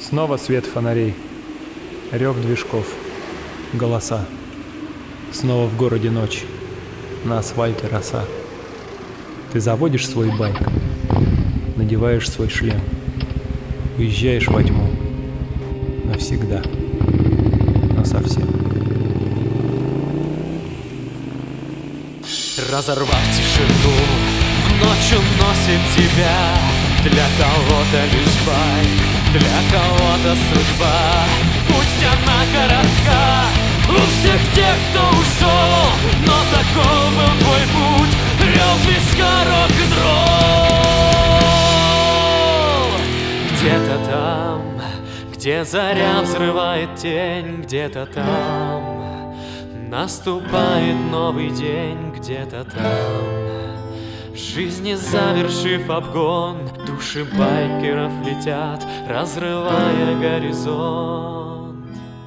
Снова свет фонарей, рев движков, голоса. Снова в городе ночь, на асфальте роса. Ты заводишь свой байк, надеваешь свой шлем, уезжаешь во тьму навсегда, насовсем. Разорвав тишину, в ночь уносит тебя. Для кого-то лишь байк, для кого-то судьба. Пусть она коротка у всех тех, кто ушел, но таков был твой путь, рев движка рок-н-ролл. Где-то там, где заря взрывает тень, где-то там наступает новый день, где-то там. Жизни завершив обгон, души байкеров летят, разрывая горизонт.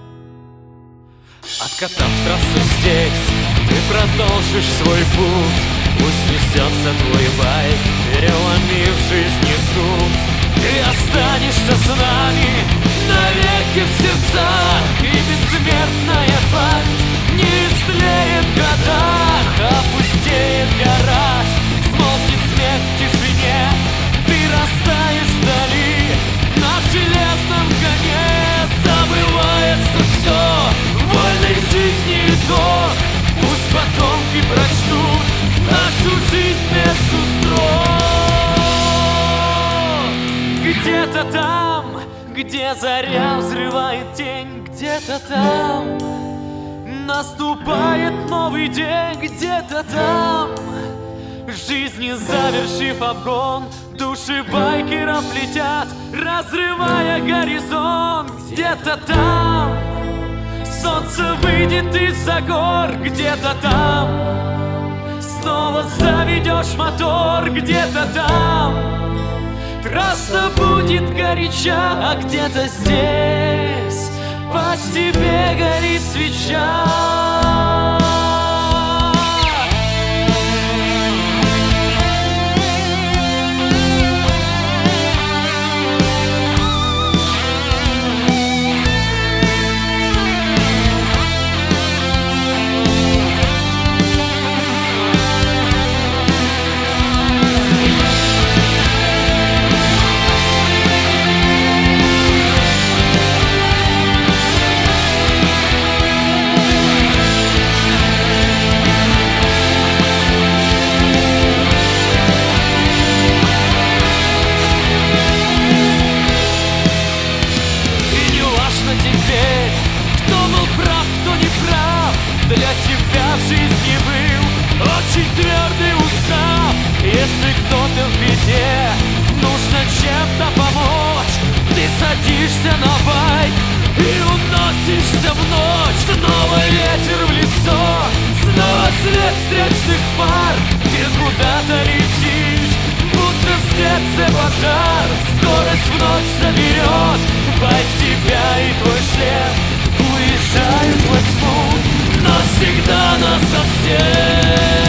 Откатав трассу здесь, ты продолжишь свой путь. Пусть несется твой байк, переломив жизни суд. Ты останешься с нами навеки в сердцах, и бессмертная память не истлеет в годах. Опустеет гараж, смолкнет смех в тишине, ты растаешь вдали на железном коне. Забывается все, вольной жизни итог. Пусть потомки прочтут нашу жизнь между строк. Где-то там, где заря взрывает тень, где-то там наступает новый день, где-то там. Жизни завершив обгон, души байкеров летят, разрывая горизонт. Где-то там солнце выйдет из-за гор, где-то там снова заведешь мотор, где-то там трасса будет горяча, а где-то здесь по тебе горит свеча. Для тебя в жизни был очень твердый устав. Если кто-то в беде, нужно чем-то помочь, ты садишься на байк и уносишься в ночь. Снова ветер в лицо, снова свет встречных фар. Ты куда-то летишь, будто в сердце пожар. Скорость в ночь заберет байк тебя и твой шлем. Уезжают во тьму навсегда, насовсем.